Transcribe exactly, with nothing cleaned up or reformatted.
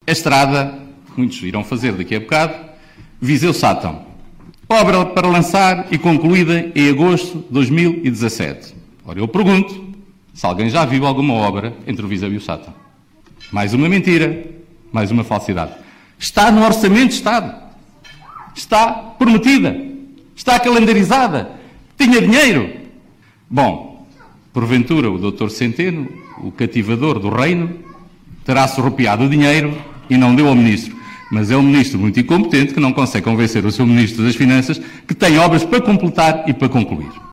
A estrada, muitos irão fazer daqui a bocado, Viseu-Sátão. Obra para lançar e concluída em agosto de dois mil e dezassete. Ora, eu pergunto se alguém já viu alguma obra entre o Viseu e o Sátão. Mais uma mentira, mais uma falsidade. Está no Orçamento de Estado. Está prometida. Está calendarizada. Tinha dinheiro. Bom, porventura o doutor Centeno, o cativador do reino, terá surrupiado o dinheiro e não deu ao ministro. Mas é um ministro muito incompetente que não consegue convencer o seu ministro das Finanças que tem obras para completar e para concluir.